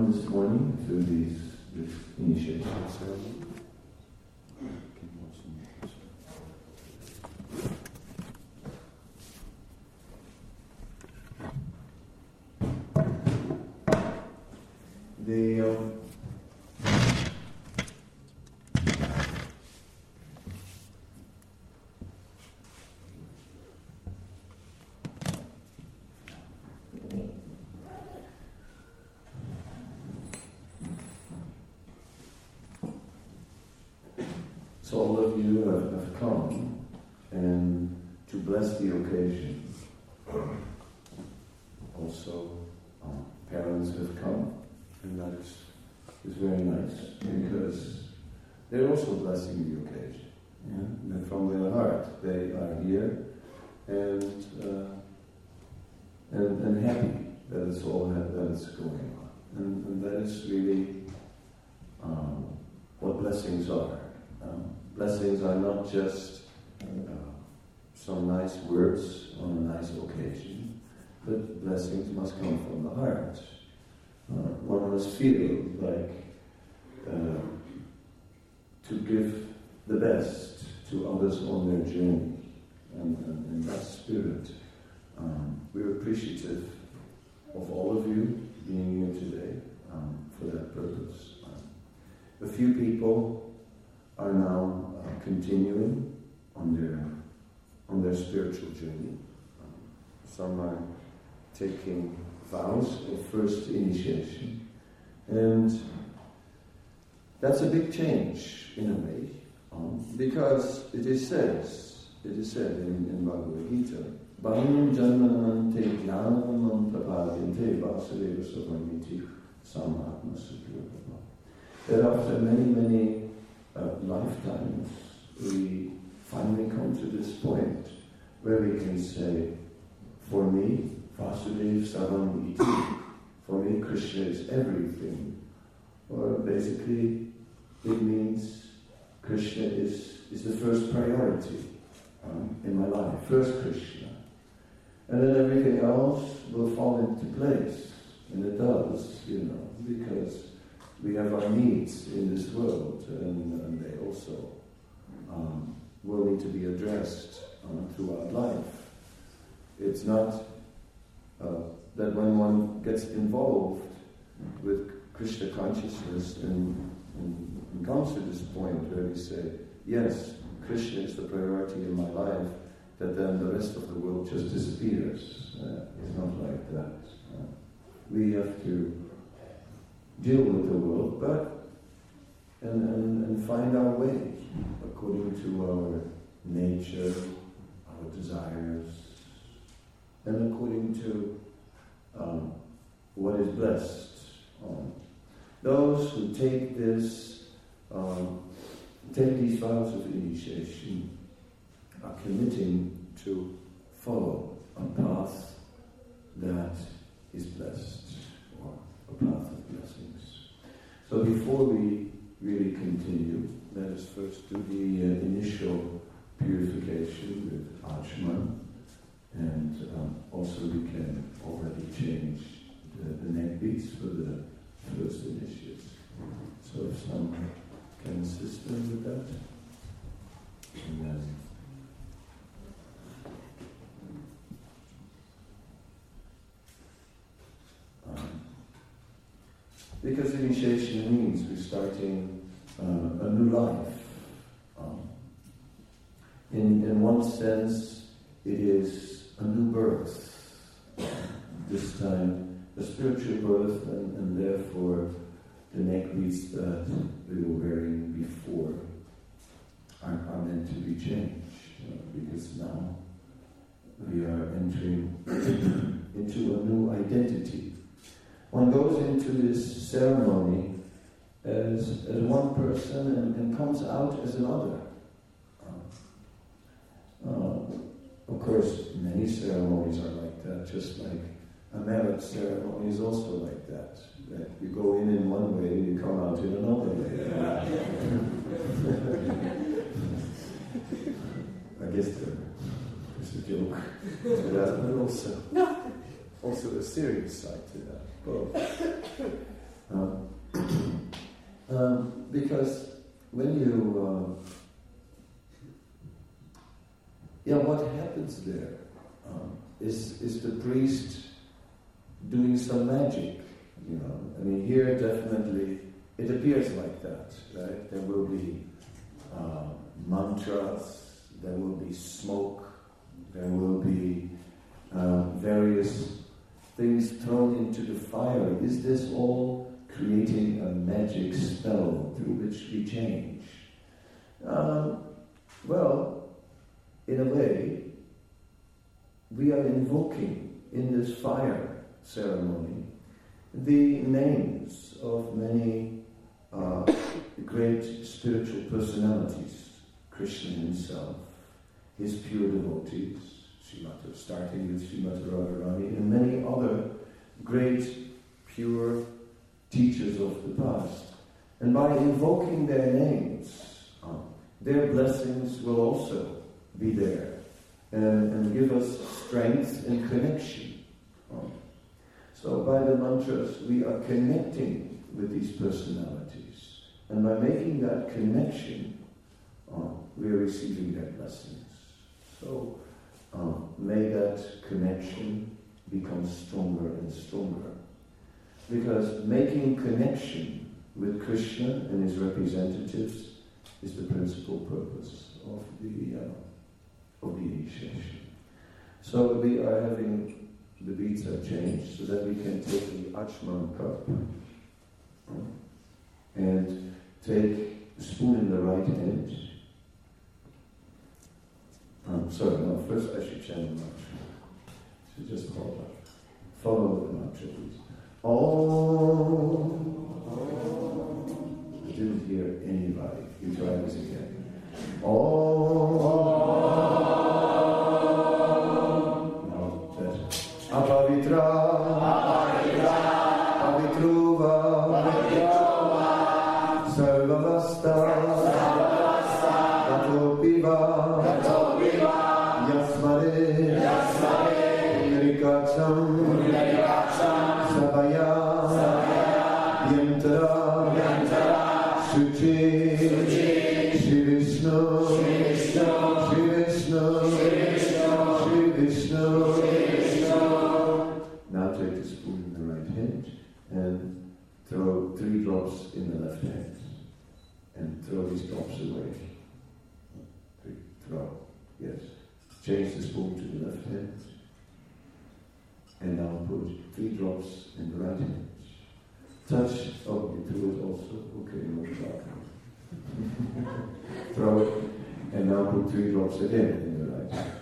come this morning to this initiation ceremony. So all of you have come and to bless the occasion. Also, parents have come, and that is very nice because they're also blessing the occasion. Yeah? And from their heart, they are here and happy that it's all that is going on, and that is really what blessings are. Blessings are not just some nice words on a nice occasion, but blessings must come from the heart. One must feel like to give the best to others on their journey, and in that spirit, we're appreciative of all of you being here today for that purpose. A few people are now continuing on their spiritual journey. Some are taking vows of first initiation, and that's a big change in a way, because it is said in Bhagavad Gita, Baham janmanam te jnanam prapadyante vasudeva savaniti samatma sukhya. That after many lifetimes, we finally come to this point where we can say, for me, Vasudeva Sarvam Iti, for me, Krishna is everything. Or basically, it means Krishna is the first priority in my life, first Krishna. And then everything else will fall into place. And it does, because we have our needs in this world, and they also will need to be addressed throughout life. It's not that when one gets involved with Krishna consciousness and comes to this point where we say, yes, Krishna is the priority in my life, that then the rest of the world just disappears. It's not like that. We have to deal with the world, but and find our way according to our nature, our desires, and according to what is blessed. Those who take these vows of initiation are committing to follow a path that is blessed, or a path of blessings. So before we really continue, let us first do the initial purification with Achman, and also we can already change the neck beads for the first initiates. So if someone can assist them with that, and then because initiation means we're starting a new life. In one sense, it is a new birth. This time, a spiritual birth, and therefore the neck beads that we were wearing before are meant to be changed, because now we are entering into a new identity. One goes into this ceremony as one person and comes out as another. Of course, many ceremonies are like that, just like a marriage ceremony is also like that. That you go in one way and you come out in another way. I guess it's a joke. But also a serious side to that. Both. because when you, what happens there is the priest doing some magic, you know. I mean, here definitely it appears like that, right? There will be mantras, there will be smoke, there will be various things thrown into the fire. Is this all creating a magic spell through which we change? Well, in a way, we are invoking in this fire ceremony the names of many great spiritual personalities, Krishna himself, his pure devotees, starting with Srimati Radharani, and many other great pure teachers of the past. And by invoking their names, their blessings will also be there and give us strength and connection. So by the mantras, we are connecting with these personalities. And by making that connection, we are receiving their blessings. So may that connection become stronger and stronger. Because making connection with Krishna and his representatives is the principal purpose of the initiation. So we are having the beads are changed so that we can take the Achman cup and take the spoon in the right hand. First I should chant the mantra. So just hold up. Follow the mantra, please. Om. I didn't hear anybody. You try this again. Om. Now better. Apavitra. Pavitruva. Sarvavasta. Gatopiva. Yasmare. Nirikacham. Sabaya. Yantara. Suchi. Shri Vishnu. Shri Vishnu. Now take the spoon in the right hand and throw 3 drops in the left hand. And throw these drops away. Throw. Yes. Change the spoon to the left hand. And now put 3 drops in the right hand. Touch. Oh, you threw it also. Okay, no problem. Throw it. And now put 3 drops again in the right hand.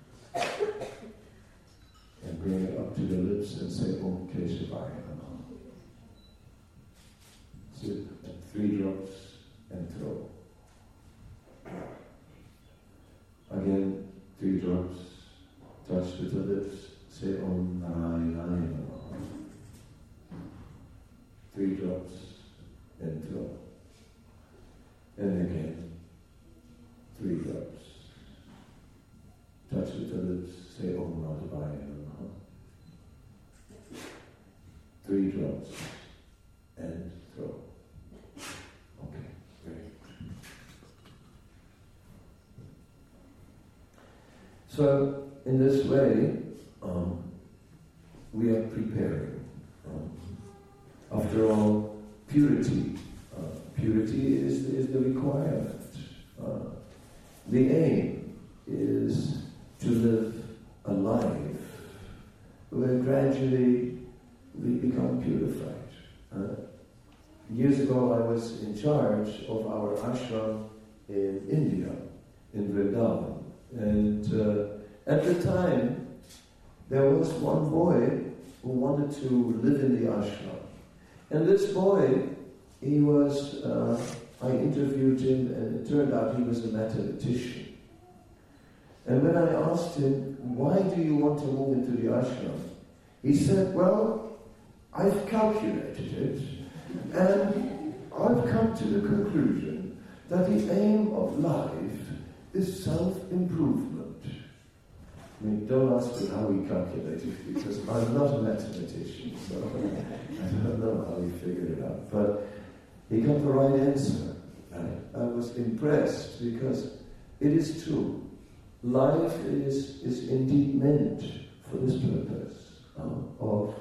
And bring it up to the lips and say Om Keshavaya Namaha. Sit at 3 drops and throw. Again, 3 drops. Touch with the lips. Say Om Narayana Namaha. 3 drops and throw. And again, 3 drops. Touch with the lips. Say Om Madhavaya Namaha. 3 drops and throw. Okay, great. So, in this way, we are preparing. After all, purity is the requirement. The aim is to live a life where gradually we become purified. Years ago, I was in charge of our ashram in India, in Vrindavan. And at the time, there was one boy who wanted to live in the ashram. And this boy, he was, I interviewed him, and it turned out he was a mathematician. And when I asked him, why do you want to move into the ashram? He said, well, I've calculated it, and I've come to the conclusion that the aim of life is self-improvement. I mean, don't ask me how he calculated, because I'm not a mathematician, so I don't know how he figured it out. But he got the right answer. I was impressed because it is true. Life is indeed meant for this purpose of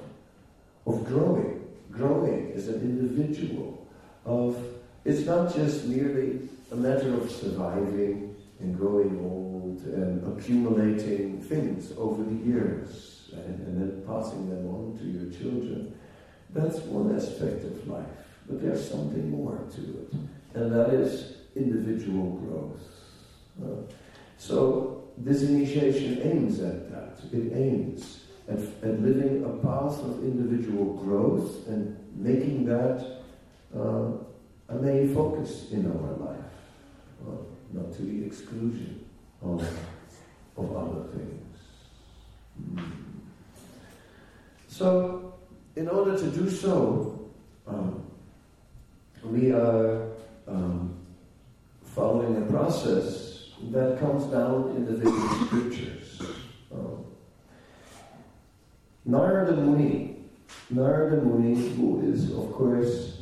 growing as an individual. It's not just merely a matter of surviving and growing old and accumulating things over the years and then passing them on to your children. That's one aspect of life, but there's something more to it, and that is individual growth. So this initiation aims at that. It aims at living a path of individual growth and making that a main focus in our life, not to the exclusion of other things. So, in order to do so, we are following a process that comes down in the Vedic scriptures. Narada Muni, who is, of course,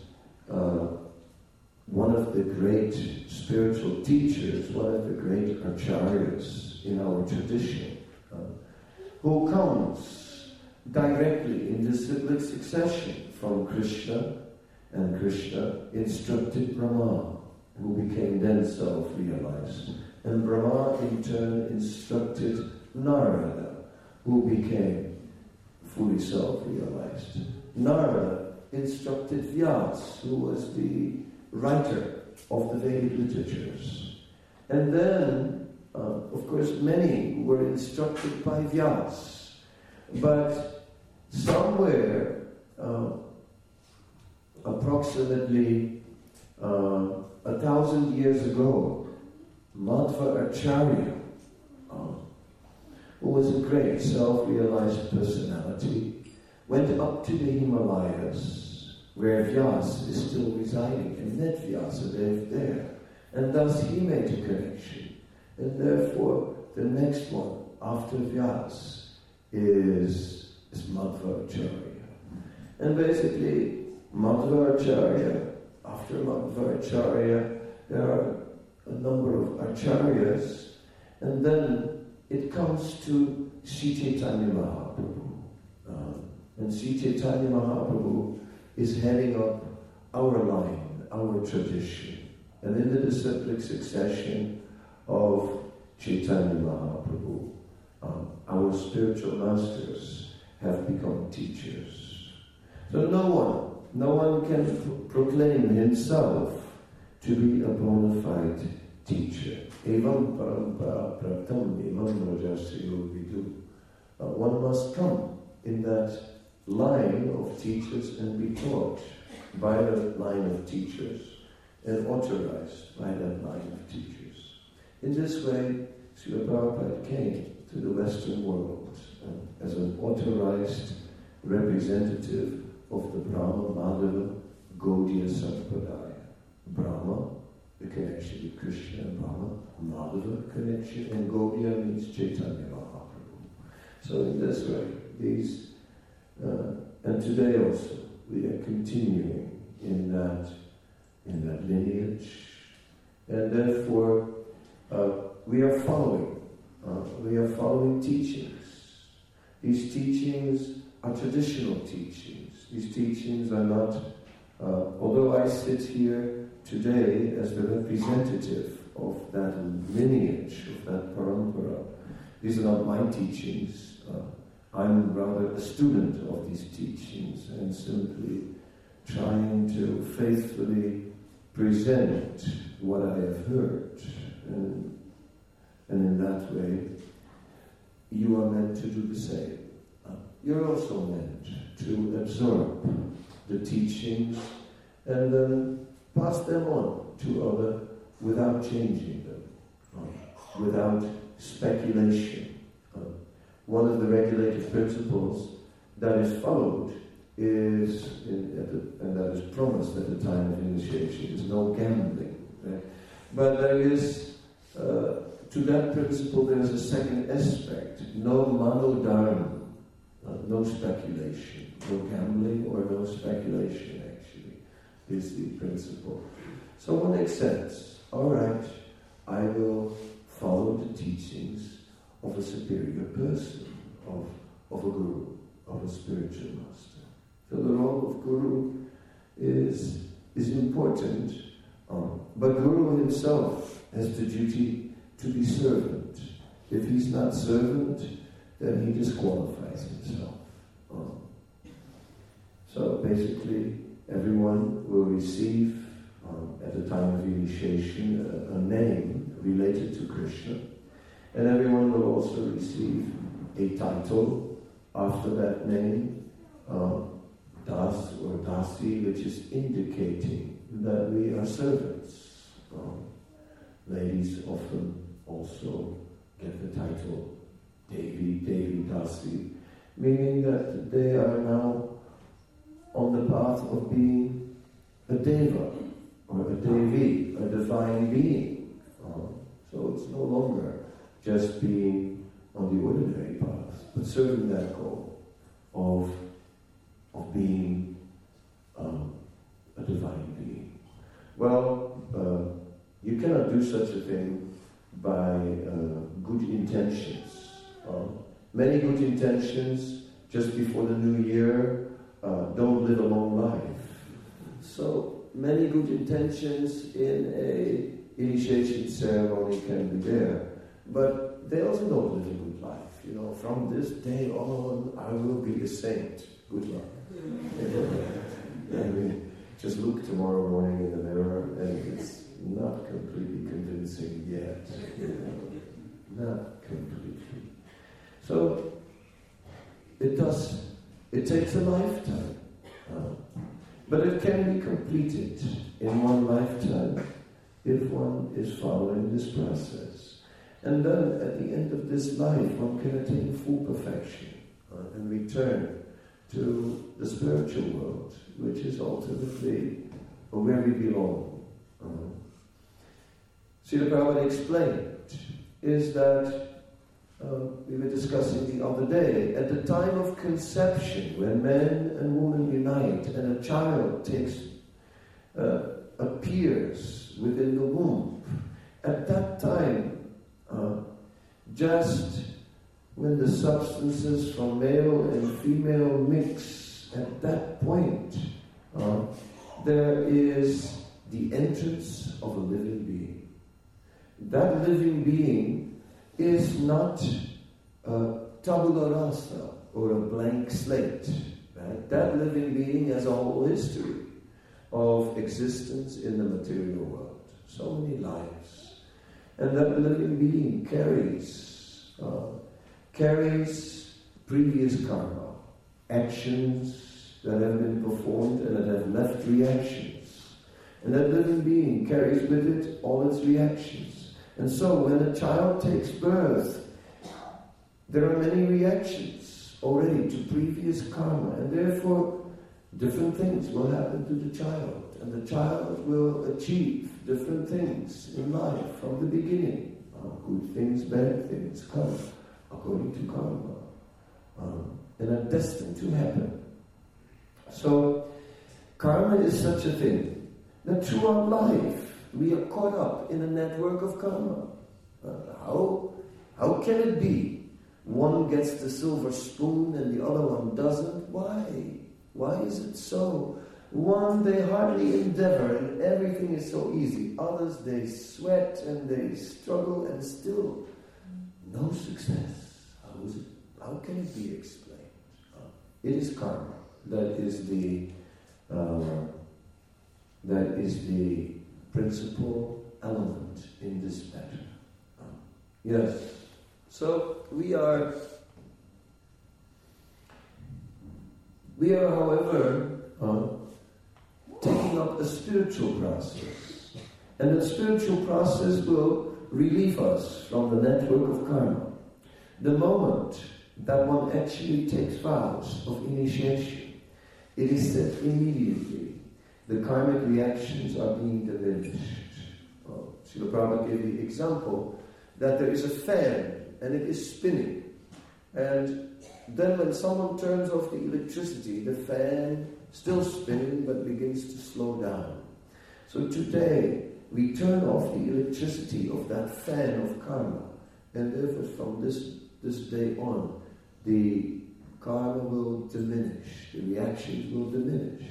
one of the great spiritual teachers, one of the great acharyas in our tradition, who comes directly in disciplic succession from Krishna, and Krishna instructed Brahma, who became then self-realized. And Brahma in turn instructed Narada, who became fully self-realized. Narada instructed Vyas, who was the writer of the Vedic literatures. And then, of course, many were instructed by Vyas. But somewhere, approximately 1,000 years ago, Madhva Acharya, who was a great self-realized personality, went up to the Himalayas, where Vyas is still residing, and met Vyasadeva there. And thus he made a connection. And therefore, the next one after Vyas is Madhva Acharya. And basically, Madhva Acharya, after Madhva Acharya, there are a number of acharyas, and then it comes to Sri Chaitanya Mahaprabhu. And Sri Chaitanya Mahaprabhu is heading up our line, our tradition. And in the disciplic succession of Chaitanya Mahaprabhu, our spiritual masters have become teachers. So no one can proclaim himself to be a bona fide teacher. Evam parampara pratam evam rajasriyo vidu. One must come in that line of teachers and be taught by that line of teachers and authorized by that line of teachers. In this way, Srila Prabhupada came to the Western world as an authorized representative of the Brahma Madhava Gaudiya Sampradaya. Brahma, the connection with Krishna and Brahma, Madhava connection, and Gaudiya means Chaitanya Mahaprabhu. So in this way, and today also, we are continuing in that lineage, and therefore we are following teachings. These teachings are traditional teachings. These teachings are not, although I sit here today as the representative of that lineage, of that parampara, these are not my teachings. I'm rather a student of these teachings and simply trying to faithfully present what I have heard. And in that way, you are meant to do the same. You're also meant to absorb the teachings and then pass them on to others without changing them, without speculation. One of the regulated principles that is followed is, and that is promised at the time of initiation, is no gambling. Right? But there is, to that principle, there is a second aspect, no manodharma, no speculation, no gambling or no speculation actually. is the principle. So one accepts, all right, I will follow the teachings of a superior person, of a guru, of a spiritual master. So the role of guru is important, but guru himself has the duty to be servant. If he's not servant, then he disqualifies himself. So basically, everyone will receive, at the time of initiation, a name related to Krishna, and everyone will also receive a title after that name, Das or Dasi, which is indicating that we are servants. Ladies often also get the title Devi, Devi Dasi, meaning that they are now on the path of being a Deva or a Devi, a divine being. So it's no longer just being on the ordinary path, but serving that goal of being a divine being. Well, you cannot do such a thing by good intentions. Many good intentions just before the new year don't live a long life. So many good intentions in a initiation ceremony can be there, but they also don't live a good life. From this day on, I will be a saint. Good luck. Just look tomorrow morning in the mirror, and it's not completely convincing yet. Not completely. So it takes a lifetime, but it can be completed in one lifetime if one is following this process. And then at the end of this life, one can attain full perfection and return to the spiritual world, which is ultimately where we belong. Srila Prabhupada explained is that we were discussing the other day, at the time of conception, when man and woman unite and a child appears within the womb, at that time, just when the substances from male and female mix, at that point, there is the entrance of a living being. That living being is not tabula rasa, or a blank slate. Right? That living being has a whole history of existence in the material world. So many lives. And that living being carries previous karma, actions that have been performed and that have left reactions. And that living being carries with it all its reactions. And so when a child takes birth, there are many reactions already to previous karma, and therefore different things will happen to the child, and the child will achieve different things in life from the beginning. Good things, bad things come according to karma, and are destined to happen. So karma is such a thing that throughout life we are caught up in a network of karma. How can it be one gets the silver spoon and the other one doesn't? Why? Why is it so? One, they hardly endeavor and everything is so easy. Others, they sweat and they struggle and still no success. How is it? How can it be explained? It is karma. That is the principal element in this matter. Yes. So we are, however, taking up a spiritual process. And the spiritual process will relieve us from the network of karma. The moment that one actually takes vows of initiation, it is that immediately the karmic reactions are being diminished. Srila Prabhupada gave the example that there is a fan and it is spinning. And then when someone turns off the electricity, the fan still spinning but begins to slow down. So today, we turn off the electricity of that fan of karma, and therefore from this day on, the karma will diminish, the reactions will diminish.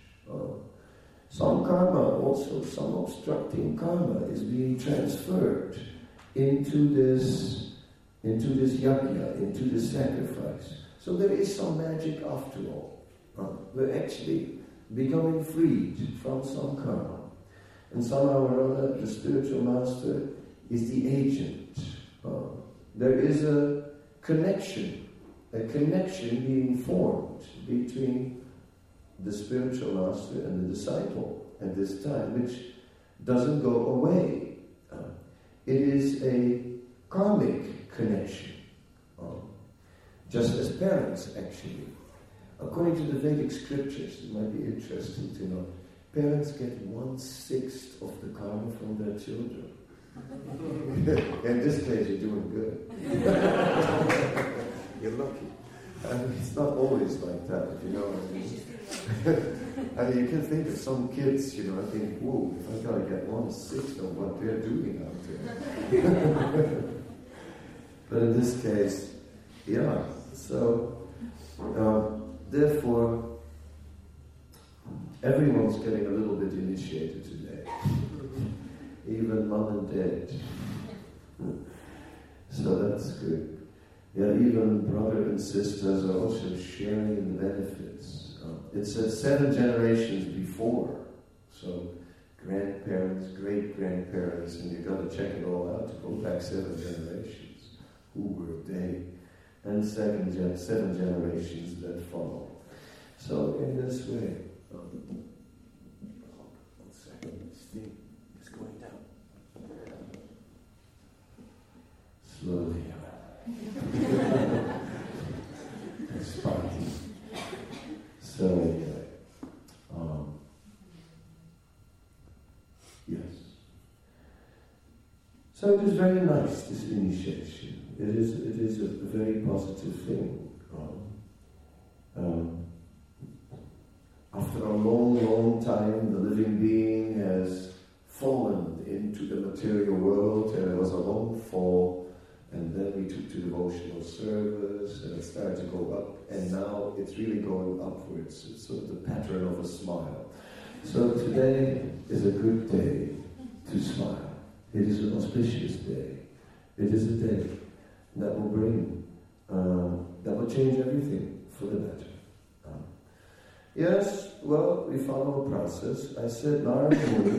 Some karma also, some obstructing karma is being transferred into this yajna, into this sacrifice. So there is some magic after all. We're actually becoming freed from some karma. And somehow or other, the spiritual master is the agent. There is a connection being formed between the spiritual master and the disciple at this time, which doesn't go away. It is a karmic connection, just as parents actually. According to the Vedic scriptures, it might be interesting to know, parents get 1/6 of the karma from their children. In this case, you're doing good. You're lucky. It's not always like that, if you know what I mean. I mean, you can think of some kids, I think, whoa, if I gotta get 1/6 of what they're doing out there. But in this case, yeah. So, therefore, everyone's getting a little bit initiated today. Even mom and dad. So that's good. Yeah, even brother and sisters are also sharing in the benefits. It says 7 generations before. So grandparents, great-grandparents, and you've got to check it all out to go back 7 generations. Who were they? And 7 generations that follow. So in this way, one second, steam is going down. Slowly. It's sparky. So anyway, yes. So it is very nice, this initiation. It is a very positive thing. After a long time, the living being has fallen into the material world. There was a long fall. And then we took to devotional service, and it started to go up, and now it's really going upwards. It's sort of the pattern of a smile. So today is a good day to smile. It is an auspicious day. It is a day that will bring, that will change everything for the better. Yes, well, we follow a process. I said Narada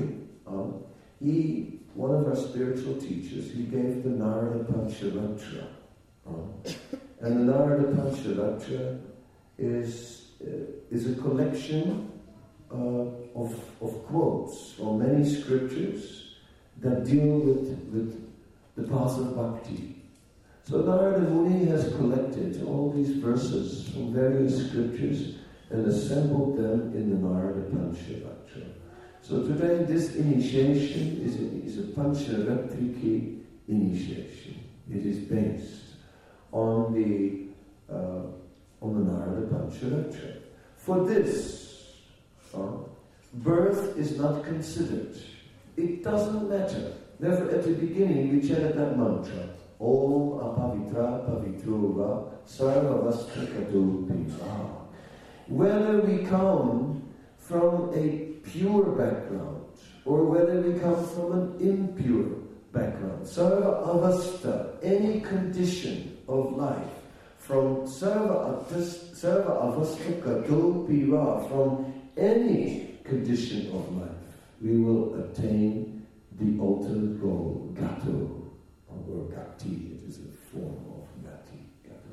Muni, one of our spiritual teachers, he gave the Narada Pancharatra. And the Narada Pancharatra is a collection of quotes from many scriptures that deal with the path of bhakti. So Narada Muni has collected all these verses from various scriptures and assembled them in the Narada Pancharatra. So today this initiation is a Pancharatriki initiation. It is based on the Narada Pancharatra. For this, birth is not considered. It doesn't matter. Therefore, at the beginning we chanted that mantra: Om Apavitra Pavitruva Sarvavastakadupika. Whether we come from a pure background or whether we come from an impure background, sarva avasta, any condition of life, from sarva avasta kato piva, from any condition of life, we will attain the ultimate goal, gato, or gati. It is a form of gati, gato.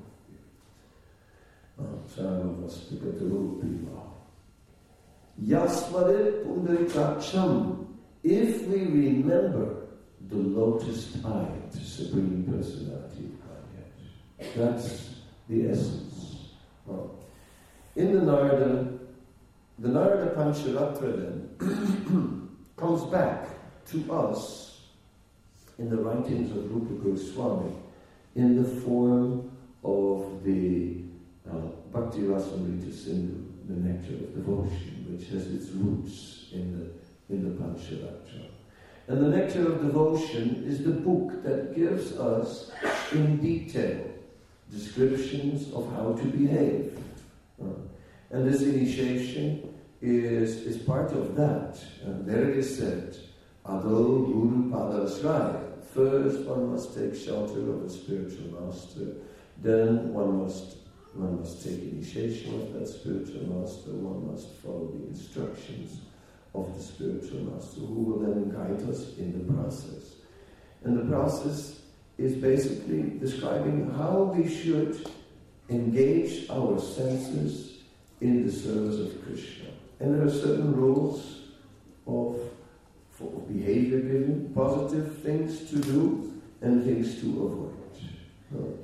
Sarva avasta kato piva. Yasmarit pundarikacham. If we remember the lotus-eyed Supreme Personality of Godhead, that's the essence. In the Narada Pancharatra then comes back to us in the writings of Rupa Goswami in the form of the Bhakti Rasamrita Sindhu, the nectar of devotion, which has its roots in the in the Pancharatra. And the Nectar of Devotion is the book that gives us, in detail, descriptions of how to behave. And this initiation is part of that. And there it is said, Ado Guru Padasraya. First one must take shelter of a spiritual master, then one must take initiation of that spiritual master, one must follow the instructions of the spiritual master, who will then guide us in the process. And the process is basically describing how we should engage our senses in the service of Krishna. And there are certain rules for behavior given, positive things to do and things to avoid.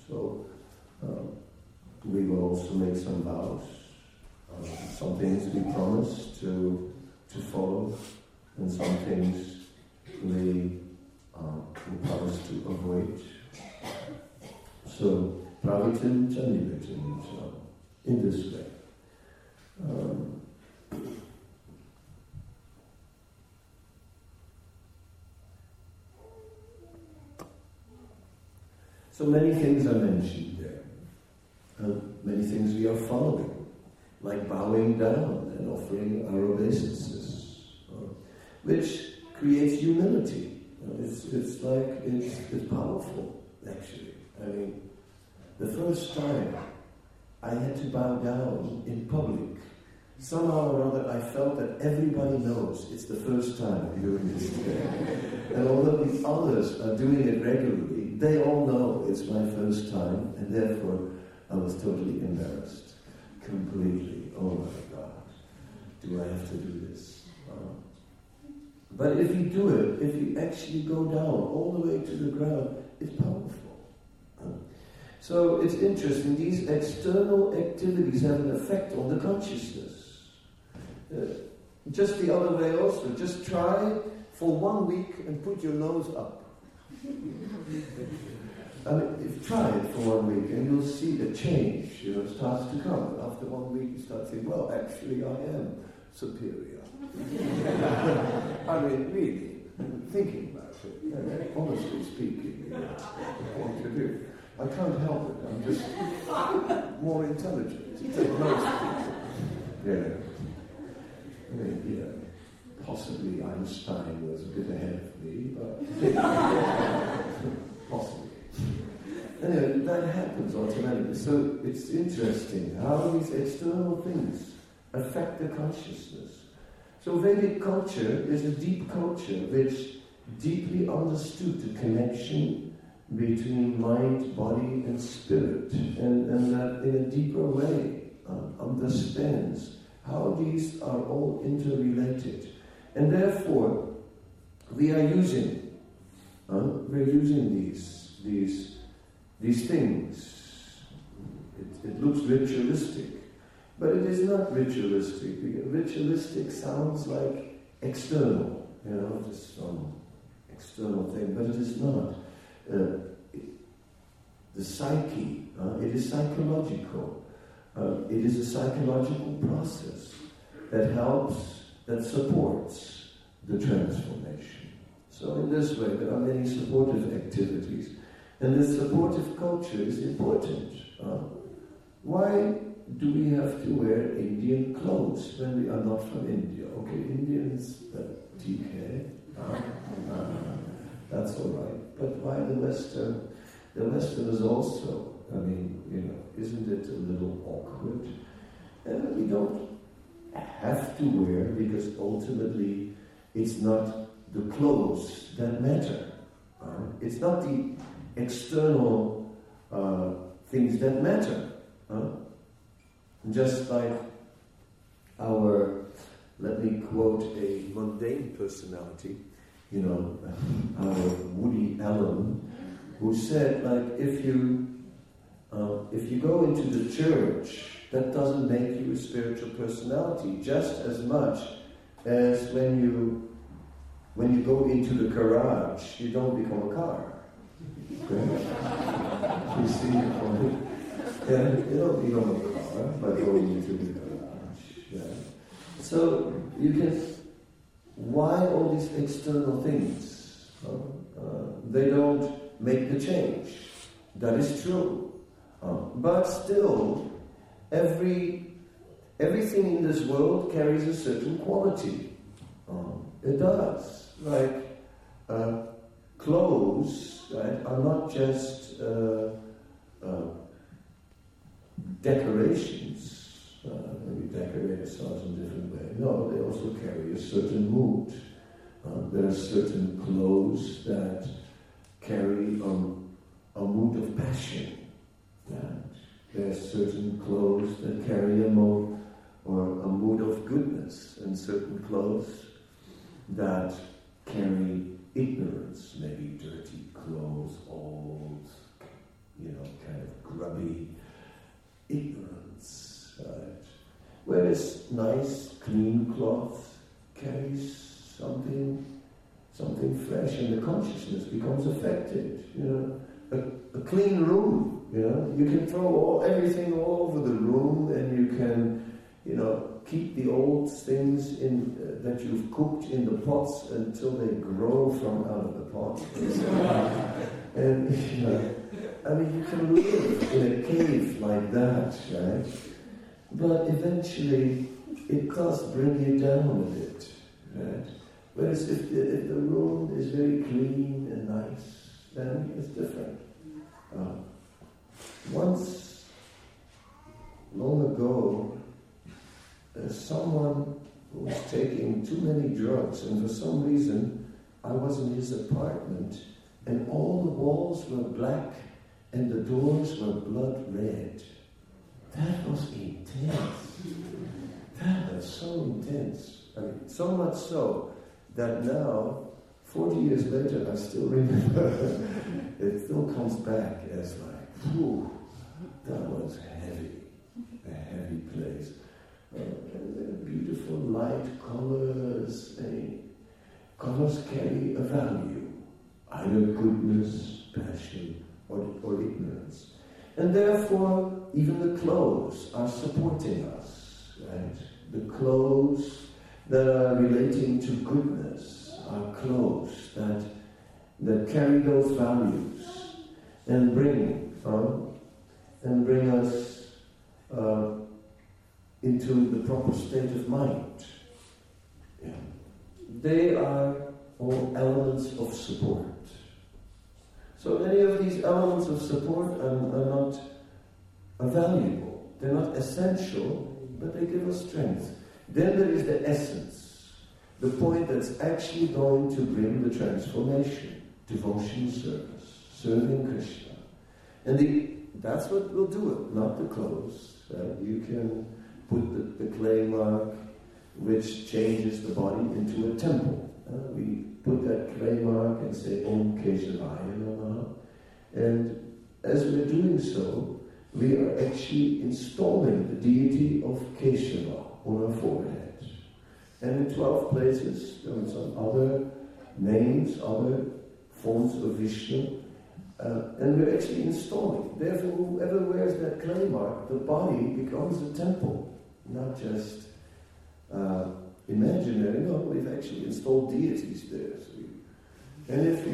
We will also make some vows, some things we promise to follow, and some things we promise to avoid. So, pravitim chanivitim, so in this way. So many things are mentioned there. Many things we are following, like bowing down and offering our obeisances, which creates humility. It's powerful, actually. I mean, the first time I had to bow down in public, somehow or other I felt that everybody knows it's the first time I'm doing this today. And although the others are doing it regularly, they all know it's my first time, and therefore I was totally embarrassed. Completely. Oh my God. Do I have to do this? But if you do it, if you actually go down all the way to the ground, it's powerful. So it's interesting, these external activities have an effect on the consciousness. Just the other way also, just try for 1 week and put your nose up. I mean, try it for 1 week and you'll see the change, starts to come. After 1 week you start saying, well, actually I am superior. I mean, really, thinking about it, honestly speaking, what to do. I can't help it, I'm just more intelligent than most people. Possibly Einstein was a bit ahead of me, but possibly. Anyway, that happens automatically. So it's interesting how these external things affect the consciousness. So Vedic culture is a deep culture which deeply understood the connection between mind, body and spirit, and that in a deeper way understands how these are all interrelated. And therefore, we are using these things. It looks ritualistic, but it is not ritualistic. Ritualistic sounds like external, just some external thing, but it is not. The psyche, it is psychological. It is a psychological process that helps, that supports the transformation. So in this way, there are many supportive activities. And this supportive culture is important. Why do we have to wear Indian clothes when we are not from India? Okay, Indians, TK, that's all right. But why the Western? The Westerners also, isn't it a little awkward? And we don't have to wear, because ultimately it's not the clothes that matter. It's not the external things that matter. Just like let me quote a mundane personality, our Woody Allen, who said, if you go into the church, that doesn't make you a spiritual personality, just as much as when you go into the garage, you don't become a car. Okay? You see, you don't become a car by going into the garage. Yeah. So you can why all these external things? They don't make the change. That is true. But still, everything in this world carries a certain quality. It does. Like clothes, right, are not just decorations. We decorate ourselves in different ways. No, they also carry a certain mood. There are certain clothes that carry a mood of passion. There are certain clothes that carry a mood of goodness, and certain clothes that carry ignorance, maybe dirty clothes, old, kind of grubby ignorance, right? Whereas nice, clean cloth carries something fresh, and the consciousness becomes affected. A clean room, you can throw everything all over the room, and you can, keep the old things in that you've cooked in the pots until they grow from out of the pot. And you can live in a cave like that, right? But eventually, it does bring you down a bit, right? Whereas if the room is very clean and nice, then it's different. Once, long ago, someone was taking too many drugs, and for some reason, I was in his apartment, and all the walls were black, and the doors were blood red. That was intense. That was so intense. So much so that now, 40 years later, I still remember. It still comes back as like, whew, that was heavy. A heavy place. Beautiful light colors. Colors carry a value. Either goodness, passion, or ignorance. And therefore, even the clothes are supporting us, right? The clothes that are relating to goodness are clothes that carry those values and bring us into the proper state of mind. Yeah. They are all elements of support. So many of these elements of support are valuable. They're not essential, but they give us strength. Then there is the essence, the point that's actually going to bring the transformation, devotion service, serving Krishna. And that's what will do it, not the clothes. You can put the clay mark, which changes the body into a temple. We put that clay mark and say, Om Keshavaya Namaha. And as we're doing so, we are actually installing the deity of Keshava on our forehead. And in 12 places, there are some other names, other forms of Vishnu. And we're actually installing. Therefore, whoever wears that clay mark, the body becomes a temple, not just imaginary. No, we've actually installed deities there. And if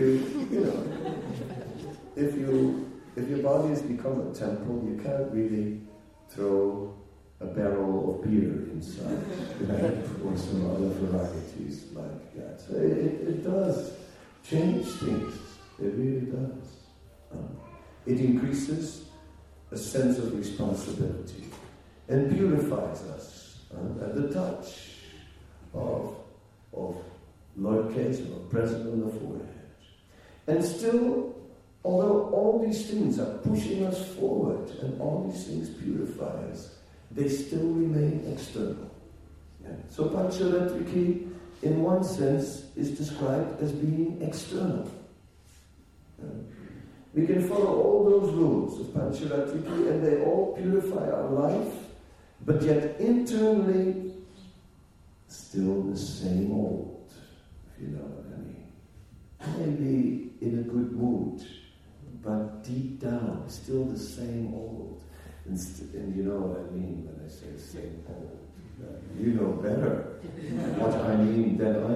your body has become a temple, you can't really throw a barrel of beer inside, right? Or some other varieties like that. So it does change things. It really does. It increases a sense of responsibility and purifies us at the touch of Lord Kesava present on the forehead. And still, although all these things are pushing us forward and all these things purify us, they still remain external. Yeah. So Pancharatriki, in one sense, is described as being external. Yeah. We can follow all those rules of Pancharatriki and they all purify our life, but yet internally, still the same old, if you know what I mean. Maybe in a good mood, but deep down, still the same old. And you know what I mean when I say same old. You know better what I mean than I mean.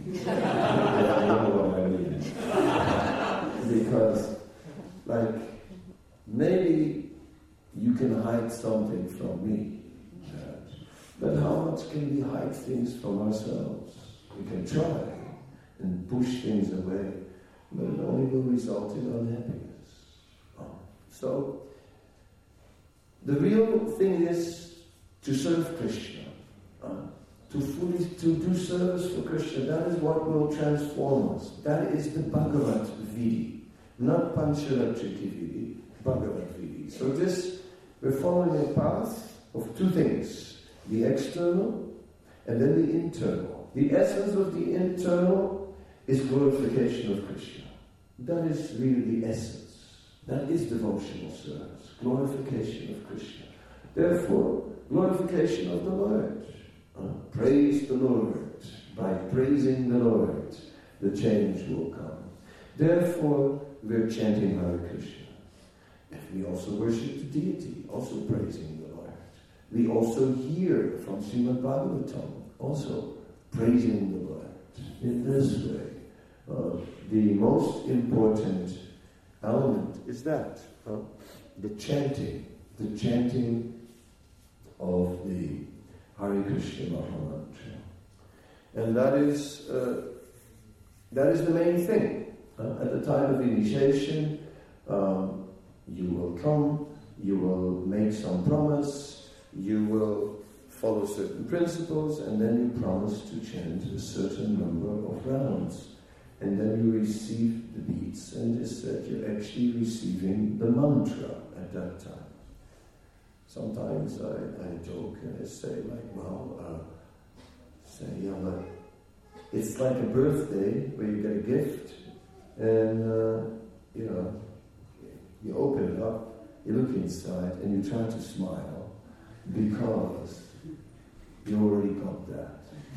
I know what I mean. Because, like, maybe you can hide something from me. But how much can we hide things from ourselves? We can try and push things away, but it only will result in unhappiness. So, the real thing is to serve Krishna, to do service for Krishna. That is what will transform us. That is the Bhagavad Vidhi, not Pancharatriki Vidhi, Bhagavad Vidhi. So we're following a path of two things, the external and then the internal. The essence of the internal is glorification of Krishna. That is really the essence. That is devotional service, glorification of Krishna. Therefore, glorification of the Lord. Praise the Lord. By praising the Lord, the change will come. Therefore, we're chanting Hare Krishna. And we also worship the deity, also praising the Lord. We also hear from Srimad Bhagavatam, also praising the Lord. In this way, the most important element is that, the chanting of the Hare Krishna Mahamantra. And that is the main thing. At the time of initiation, you will come, you will make some promise, you will follow certain principles, and then you promise to chant a certain number of rounds. And then you receive the beats, and it's that you're actually receiving the mantra at that time. Sometimes I joke and I say, like, well, but it's like a birthday where you get a gift, and you open it up, you look inside, and you try to smile because you already got that.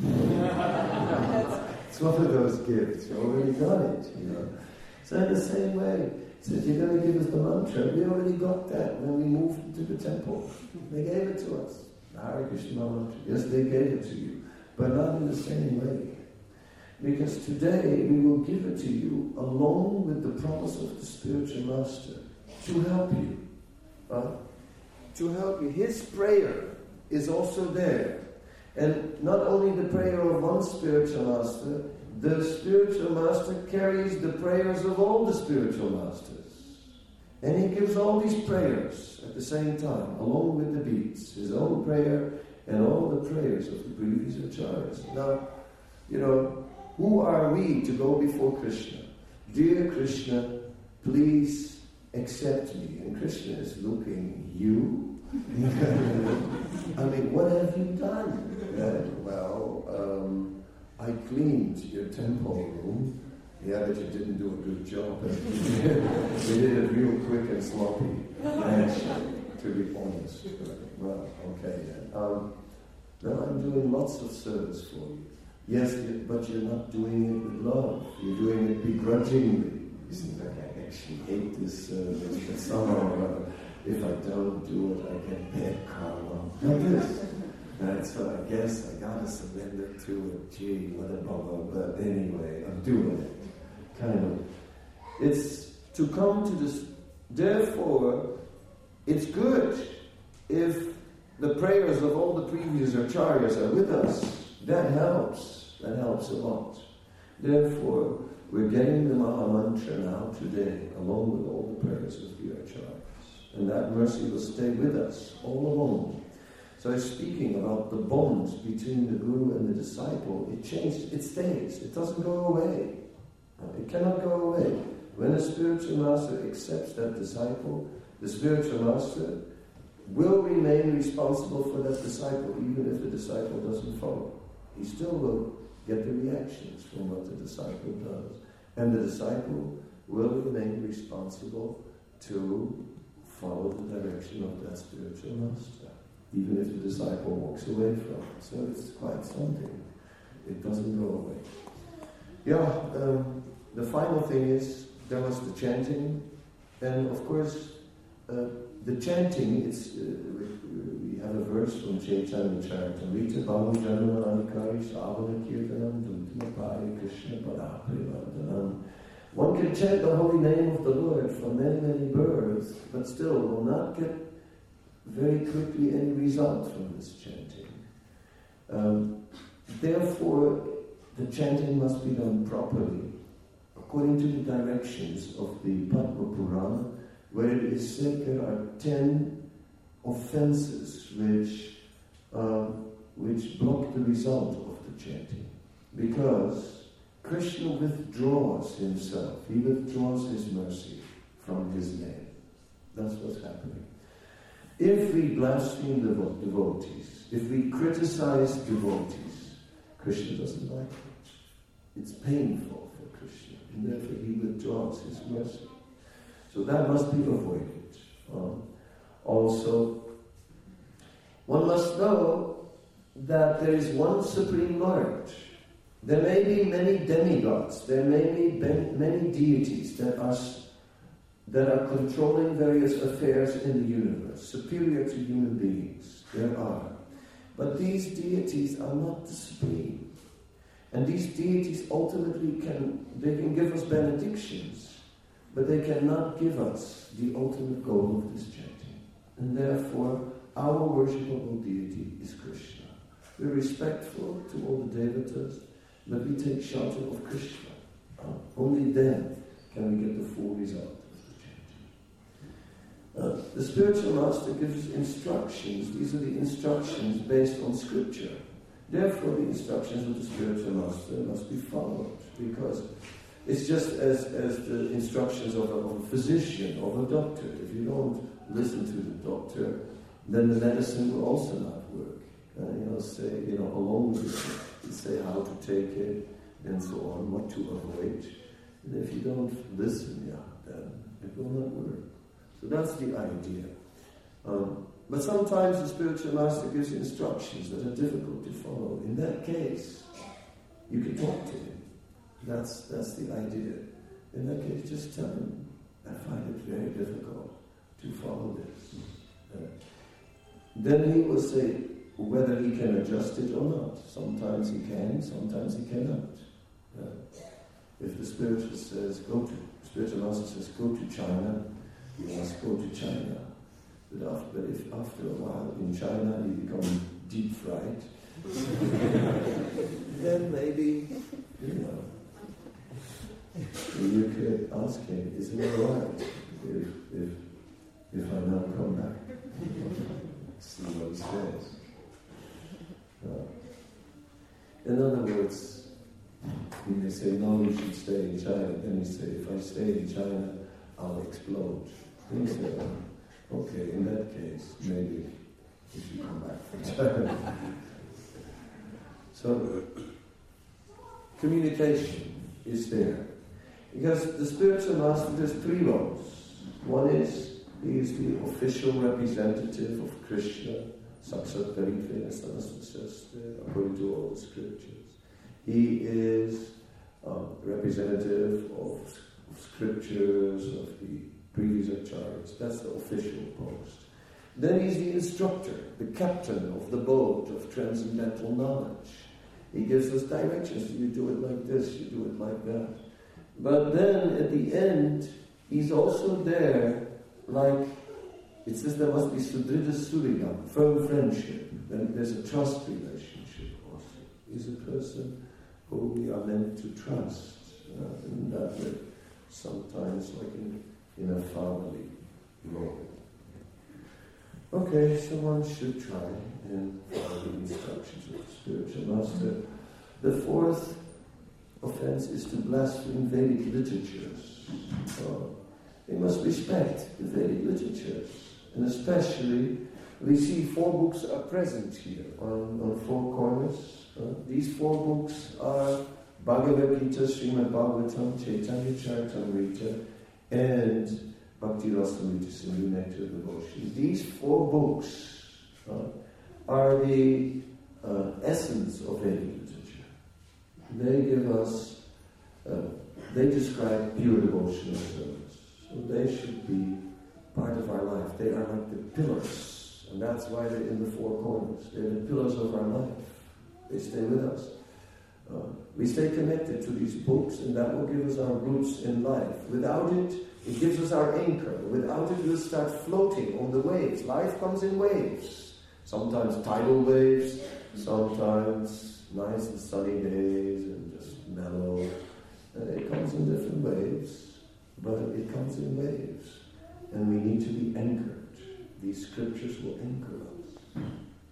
It's one of those gifts. You already got it, So in the same way, says you're going to give us the mantra. We already got that when we moved to the temple. They gave it to us. The Hare Krishna mantra. Yes, they gave it to you, but not in the same way. Because today we will give it to you along with the promise of the spiritual master to help you. To help you. His prayer is also there. And not only the prayer of one spiritual master, the spiritual master carries the prayers of all the spiritual masters. And he gives all these prayers at the same time, along with the beats, his own prayer and all the prayers of the previous acharyas. Now, who are we to go before Krishna? Dear Krishna, please accept me. And Krishna is looking, you? I mean, what have you done? I cleaned your temple room. Yeah, but you didn't do a good job. We did it real quick and sloppy, actually, to be honest. Well, okay then. Now I'm doing lots of service for you. Yes, but you're not doing it with love. You're doing it begrudgingly. Isn't that I actually hate this service, but somehow if I don't do it, I get bad karma. Like this. And so I guess I gotta surrender to it. Gee, what a bummer. But anyway, I'm doing it. Kind of. It's to come to this. Therefore, it's good if the prayers of all the previous acharyas are with us. That helps. That helps a lot. Therefore, we're getting the Mahamantra now today, along with all the prayers of the acharyas. And that mercy will stay with us all along. So speaking about the bonds between the guru and the disciple, it changes, it stays, it doesn't go away. It cannot go away. When a spiritual master accepts that disciple, the spiritual master will remain responsible for that disciple even if the disciple doesn't follow. He still will get the reactions from what the disciple does. And the disciple will remain responsible to follow the direction of that spiritual master, even if the disciple walks away from it. So it's quite something. It doesn't go away. The final thing is, there was the chanting, and of course, the chanting, we have a verse from Chaitanya Charitamrita, Balu Janma Anikari Savana Kirtanam Duntimapai Krishna Pada Parivartanam. One can chant the holy name of the Lord for many, many births, but still will not get very quickly any result from this chanting. Therefore, the chanting must be done properly, according to the directions of the Padma Purana, where it is said there are 10 offenses which block the result of the chanting. Because Krishna withdraws himself, he withdraws his mercy from his name. That's what's happening. If we blaspheme the devotees, if we criticize devotees, Krishna doesn't like it. It's painful for Krishna, and therefore he withdraws his mercy. So that must be avoided. Also, one must know that there is one Supreme Lord. There may be many demigods, there may be many deities that are controlling various affairs in the universe, superior to human beings. There are. But these deities are not the supreme. And these deities ultimately can give us benedictions, but they cannot give us the ultimate goal of this chanting. And therefore, our worshipable deity is Krishna. We're respectful to all the devatas, but we take shelter of Krishna. Only then can we get the full result of the chanting. The spiritual master gives instructions. These are the instructions based on scripture. Therefore, the instructions of the spiritual master must be followed, because it's just as the instructions of a physician, of a doctor. If you don't listen to the doctor, then the medicine will also not work. Along with it, say how to take it, and so on, what to avoid. And if you don't listen, then it will not work. So that's the idea. But sometimes the spiritual master gives instructions that are difficult to follow. In that case, you can talk to him. That's the idea. In that case, just tell him, I find it very difficult to follow this. Then he will say whether he can adjust it or not. Sometimes he can, sometimes he cannot. If the spiritual master says, go to China, you must go to China. But if after a while in China you become deep fried, then maybe, you could ask him, is it alright if I now come back? See what he says. In other words, when they say, no, you should stay in China, then he say, if I stay in China, I'll explode. Then he say, okay, in that case, maybe you should come back from China. So, communication is there. Because the spiritual master has 3 roles. One is, he is the official representative of Krishna, Sakshat Parikriya Sanasasastra, according to all the scriptures. He is representative of scriptures, of the previous acharyas. That's the official post. Then he's the instructor, the captain of the boat of transcendental knowledge. He gives us directions. You do it like this, you do it like that. But then at the end, he's also there, like it says there must be Sudrida Surigam, firm friendship. Then there's a trust relationship also. He's a person who we are meant to trust. In that way, sometimes like in a family role. Okay, so one should try and follow the instructions of the spiritual master. The 4th offense is to blaspheme Vedic literatures. We must respect the Vedic literatures. And especially, we see 4 books are present here on 4 corners. These 4 books are Bhagavad Gita, Srimad Bhagavatam, Chaitanya Charitamrita, and Bhakti Rasamrita, Sindhu Nectar Devotion. These 4 books are the essence of Vedic literature. They give us, they describe pure devotional service. So they should be part of our life. They are like the pillars, and that's why they're in the 4 corners. They're the pillars of our life. They stay with us. We stay connected to these books, and that will give us our roots in life. Without it, it gives us our anchor. Without it, we'll start floating on the waves. Life comes in waves. Sometimes tidal waves, sometimes nice and sunny days and just mellow. And it comes in different waves, but it comes in waves. And we need to be anchored. These scriptures will anchor us.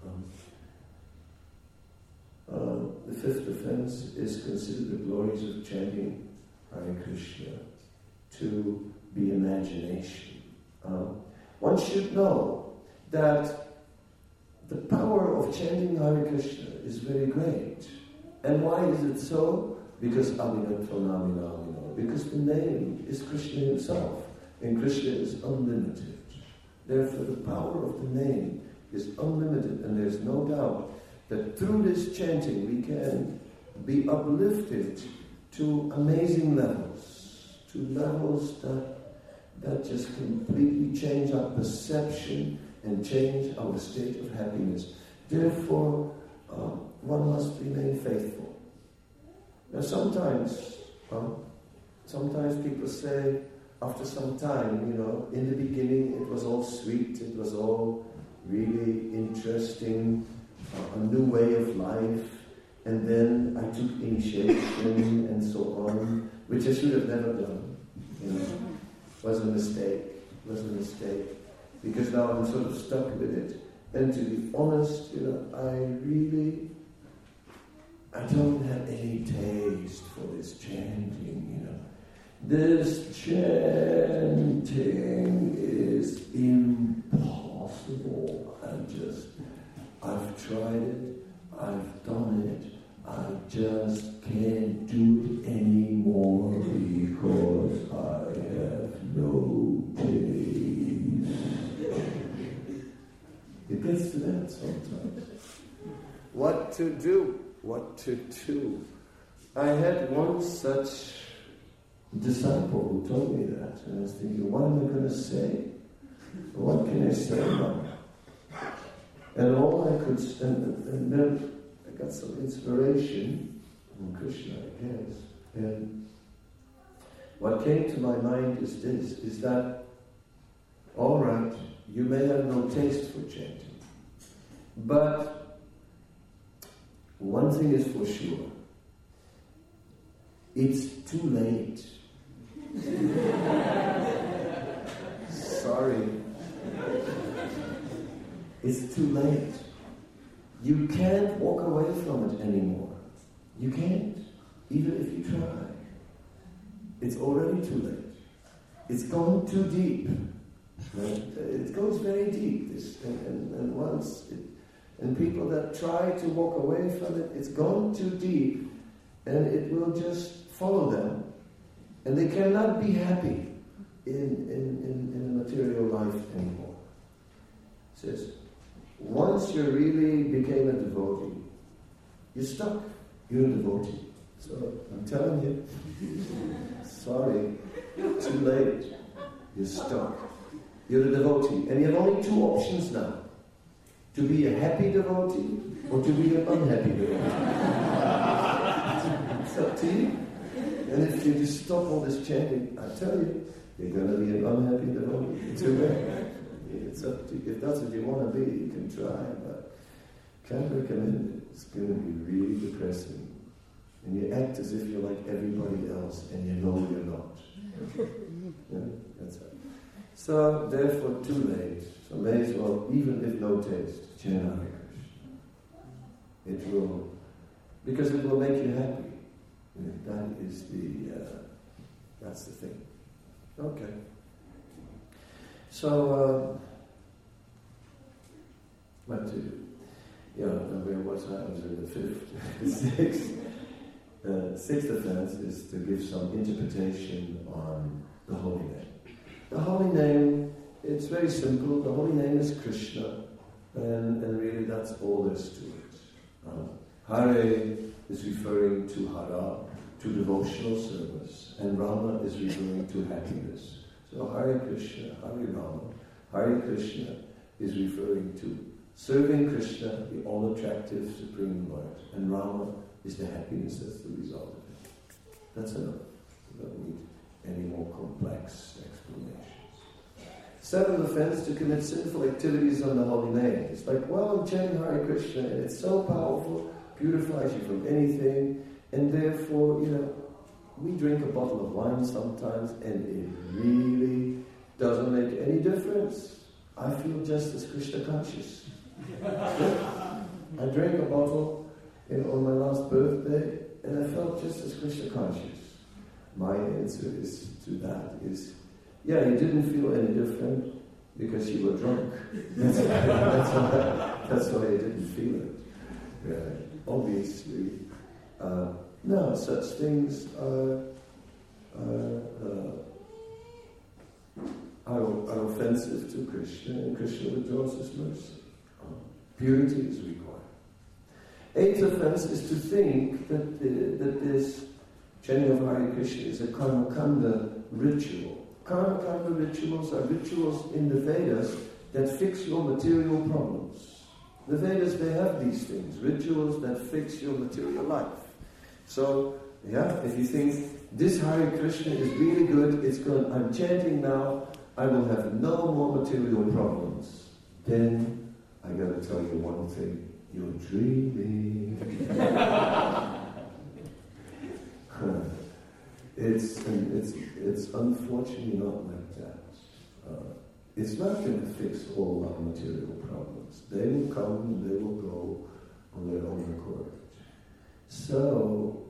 The fifth offense is consider the glories of chanting Hare Krishna to be imagination. One should know that the power of chanting Hare Krishna is very great. And why is it so? Because because the name is Krishna himself, and Krishna is unlimited. Therefore, the power of the name is unlimited, and there's no doubt that through this chanting we can be uplifted to amazing levels, to levels that just completely change our perception and change our state of happiness. Therefore, one must remain faithful. Now, sometimes people say, after some time, in the beginning it was all sweet, it was all really interesting, a new way of life, and then I took initiation and so on, which I should have never done. Was a mistake. Because now I'm sort of stuck with it. And to be honest, I don't have any taste for this chanting, This chanting is impossible. I've tried it, I've done it, I just can't do it anymore because I have no taste. It gets to that sometimes. What to do? I had one such disciple who told me that, and I was thinking, what am I going to say? What can I say now? And all I could, and then I got some inspiration from Krishna, I guess. And what came to my mind is this, is that, all right, you may have no taste for chanting, but one thing is for sure, it's too late. Sorry. It's too late. You can't walk away from it anymore. You can't, even if you try. It's already too late. It's gone too deep. Right? It goes very deep. And people that try to walk away from it, it's gone too deep, and it will just follow them, and they cannot be happy in a material life anymore. It says, once you really became a devotee, you're stuck. You're a devotee. So I'm telling you, sorry, too late. You're stuck. You're a devotee, and you have only two options now. To be a happy devotee or to be an unhappy devotee. It's up to you. And if you just stop all this chanting, I tell you, you're going to be an unhappy devotee. It's too bad. It's up to you. If that's what you want to be, you can try, but can't recommend it. It's going to be really depressing. And you act as if you're like everybody else, and you know you're not. That's right. So, therefore, too late. So may as well, even if no taste, chant Hare Krishna. It will, because it will make you happy. That's the thing. Okay. So, what to do? What's happened in the fifth? Sixth offense is to give some interpretation on the holy name. The holy name, it's very simple. The holy name is Krishna, and really that's all there is to it. Hare is referring to Hara, to devotional service, and Rama is referring to happiness. So Hare Krishna, Hare Rama. Hare Krishna is referring to serving Krishna, the all-attractive Supreme Lord, and Rama, is the happiness that's the result of it. That's enough. We don't need any more complex explanations. Seventh offense, to commit sinful activities on the holy name. It's like, well, I'm chanting Hare Krishna, and it's so powerful, purifies you from anything, and therefore, we drink a bottle of wine sometimes, and it really doesn't make any difference. I feel just as Krishna conscious. I drank a bottle on my last birthday, and I felt just as Krishna conscious. My answer is to that is, yeah, you didn't feel any different because you were drunk. That's why you didn't feel it. Yeah, obviously, no, such things are offensive to Krishna, and Krishna withdraws his mercy. Purity is required. Eighth offense is to think that this chanting of Hare Krishna is a karmakanda ritual. Karmakanda rituals are rituals in the Vedas that fix your material problems. The Vedas, they have these things, rituals that fix your material life. So, if you think this Hare Krishna is really good, it's good, I'm chanting now, I will have no more material problems. Then I got to tell you one thing: you're dreaming. It's unfortunately not like that. It's not going to fix all our material problems. They will come and they will go on their own accord. So,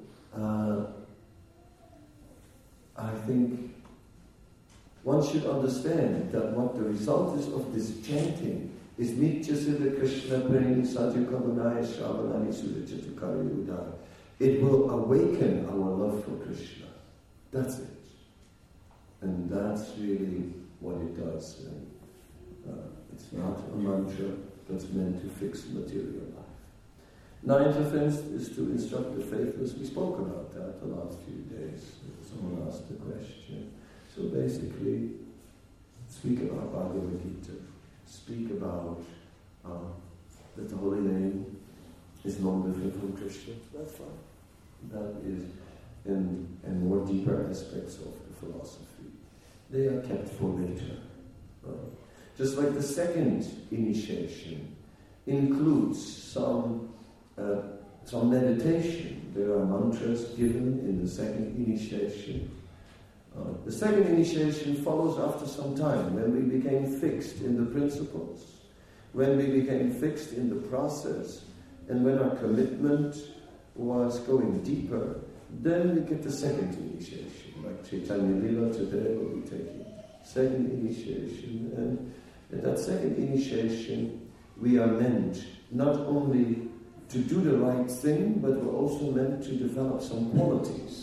I think one should understand that what the result is of this chanting is Nitya Siddha Krishna Prem Sadhu Kavanaya Shravanani Sudachatu Karayudaya. It will awaken our love for Krishna. That's it. And that's really what it does. And, it's not a mantra that's meant to fix material life. Ninth offense is to instruct the faithless. We spoke about that the last few days. Someone asked the question. So basically, speak about Bhagavad Gita. Speak about that the holy name is non-different from Krishna. That's fine. That is, and more deeper aspects of the philosophy. They are kept for later. Just like the second initiation includes some meditation. There are mantras given in the second initiation. The second initiation follows after some time, when we became fixed in the principles, when we became fixed in the process, and when our commitment was going deeper. Then we get the second initiation, like Chaitanya Lila today will be taking second initiation. And in that second initiation, we are meant not only to do the right thing, but we're also meant to develop some qualities.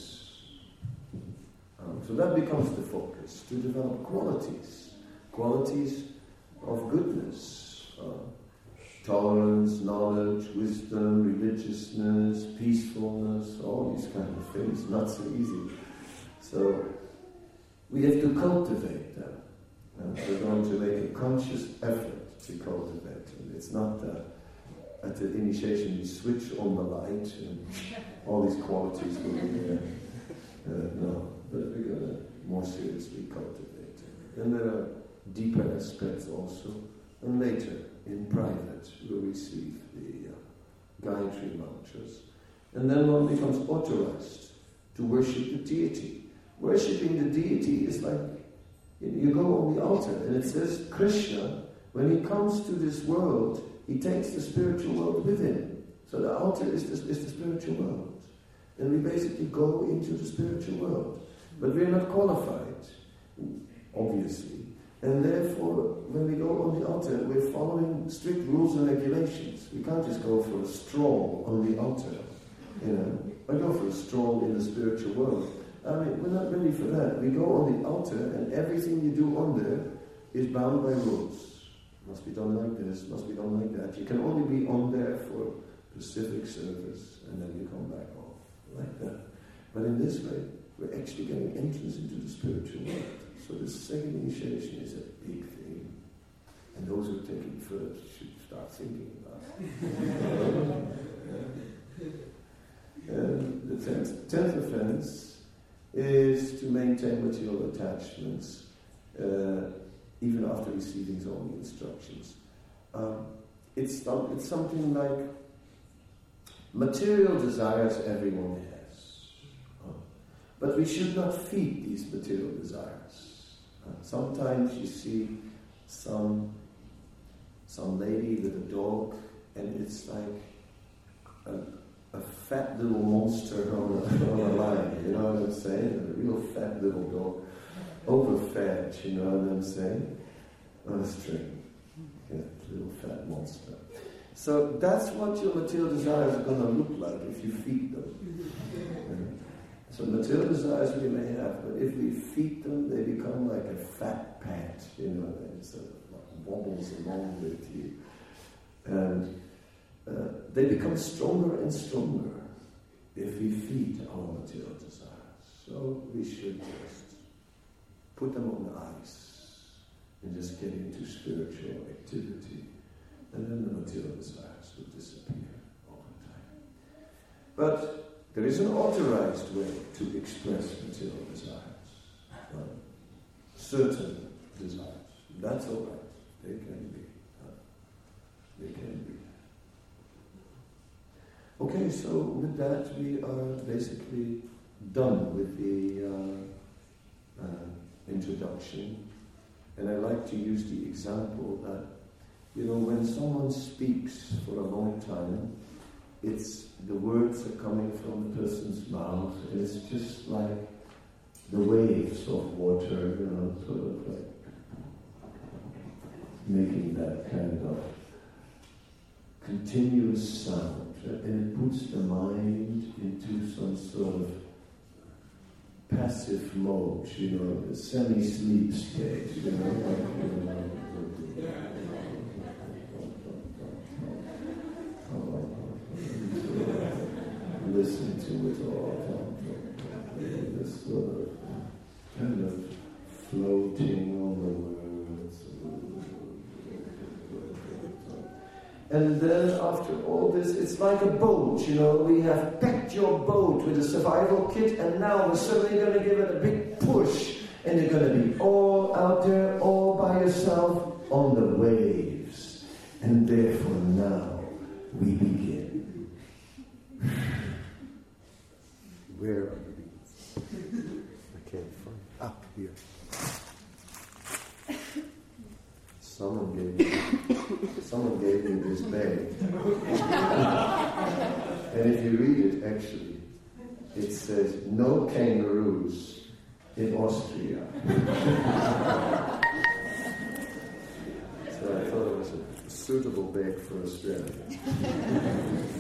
So that becomes the focus, to develop qualities of goodness, tolerance, knowledge, wisdom, religiousness, peacefulness, all these kind of things, not so easy. So we have to cultivate them. And we're going to make a conscious effort to cultivate them. It's not at the initiation we switch on the light and all these qualities will be there. No, but we're going to more seriously cultivate it. And there are deeper aspects also. And later, in private, we'll receive the Gayatri mantras. And then one becomes authorized to worship the deity. Worshipping the deity is like, you go on the altar and it says, Krishna, when he comes to this world, he takes the spiritual world with him. So the altar is the spiritual world. And we basically go into the spiritual world. But we're not qualified, obviously. And therefore, when we go on the altar, we're following strict rules and regulations. We can't just go for a stroll on the altar, or go for a stroll in the spiritual world. I mean, we're not ready for that. We go on the altar, and everything you do on there is bound by rules. Must be done like this, must be done like that. You can only be on there for specific service, and then you come back off, like that. But in this way, we're actually getting entrance into the spiritual world. So the second initiation is a big thing. And those who take it first should start thinking about it. The tenth offense is to maintain material attachments even after receiving zoning instructions. It's something like material desires everyone has. But we should not feed these material desires. Sometimes you see some lady with a dog, and it's like a fat little monster on a line, you know what I'm saying? A real fat little dog, overfed, you know what I'm saying? On a string, little fat monster. So that's what your material desires are going to look like if you feed them. So material desires we may have, but if we feed them, they become like a fat pet, you know, and sort of like wobbles along with you. And they become stronger and stronger if we feed our material desires. So we should just put them on ice and just get into spiritual activity, and then the material desires will disappear over time. But there is an authorized way to express material desires. Certain desires. That's all right. They can be. Okay, so with that we are basically done with the introduction. And I like to use the example that, you know, when someone speaks for a long time, it's the words are coming from the person's mouth, and it's just like the waves of water, you know, sort of like making that kind of continuous sound, and it puts the mind into some sort of passive mode, you know, a semi-sleep state, you know. Listen to it all, this sort of kind of floating on the words. And then after all this, it's like a boat, you know, we have packed your boat with a survival kit, and now we're suddenly going to give it a big push, and you're going to be all out there, all by yourself on the waves. And therefore now we begin. Where are the beats? I can't find it. Up here. Someone gave me this bag. And if you read it, actually, it says, "No kangaroos in Austria." So I thought it was a suitable bag for Australia.